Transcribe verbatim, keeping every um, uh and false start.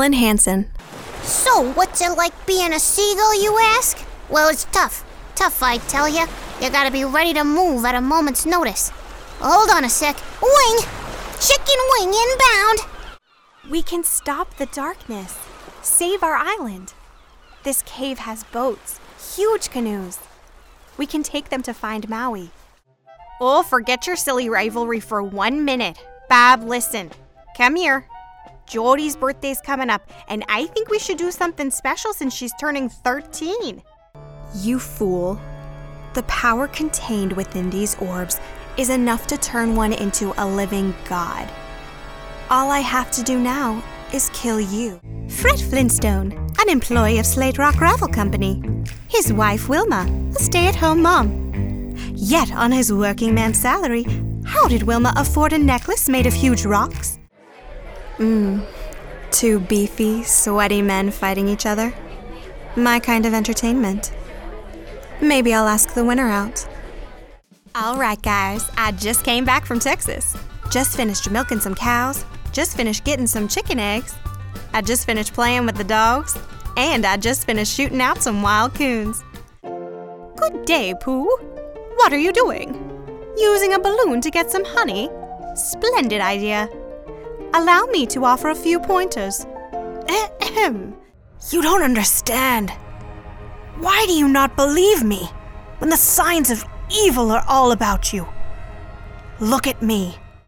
Ellen Hansen. So, what's it like being a seagull, you ask? Well, it's tough. Tough, I tell ya. You gotta be ready to move at a moment's notice. Hold on a sec. Wing! Chicken wing inbound! We can stop the darkness. Save our island. This cave has boats, huge canoes. We can take them to find Maui. Oh, forget your silly rivalry for one minute. Bab, listen. Come here. Jodi's birthday's coming up, and I think we should do something special since she's turning thirteen. You fool. The power contained within these orbs is enough to turn one into a living god. All I have to do now is kill you. Fred Flintstone, an employee of Slate Rock Gravel Company. His wife, Wilma, a stay-at-home mom. Yet, on his working man's salary, how did Wilma afford a necklace made of huge rocks? Mmm, two beefy, sweaty men fighting each other. My kind of entertainment. Maybe I'll ask the winner out. All right, guys, I just came back from Texas. Just finished milking some cows. Just finished getting some chicken eggs. I just finished playing with the dogs. And I just finished shooting out some wild coons. Good day, Pooh. What are you doing? Using a balloon to get some honey? Splendid idea. Allow me to offer a few pointers. Ahem. You don't understand. Why do you not believe me when the signs of evil are all about you? Look at me.